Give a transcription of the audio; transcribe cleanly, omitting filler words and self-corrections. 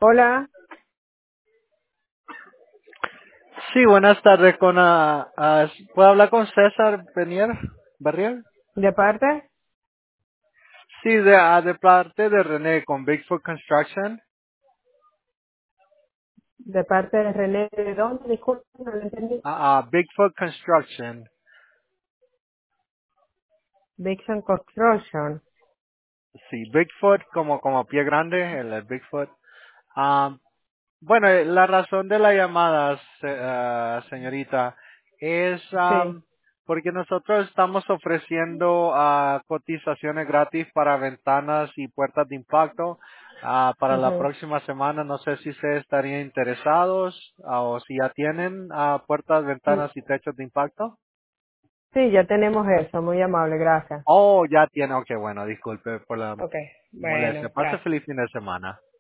Hola, Sí, buenas tardes. ¿Puedo hablar con César Berrier? ¿de parte? Sí, de parte de René con Bigfoot Construction. ¿De parte de René? ¿De dónde? Disculpe, no lo entendí. Bigfoot Construction. Dixon Construction. Sí, Bigfoot como pie grande, el Bigfoot. Ah, Bueno, la razón de la llamada, señorita, es Sí. porque nosotros estamos ofreciendo cotizaciones gratis para ventanas y puertas de impacto para la Ujú. próxima semana. No sé si ustedes estarían interesados o si ya tienen puertas, Mm, ventanas y techos de impacto. Sí, ya tenemos eso. Muy amable, gracias. Oh, ya tiene. Ok, bueno, disculpe por la Ok, molestia. bueno, Pase gracias. feliz fin de semana.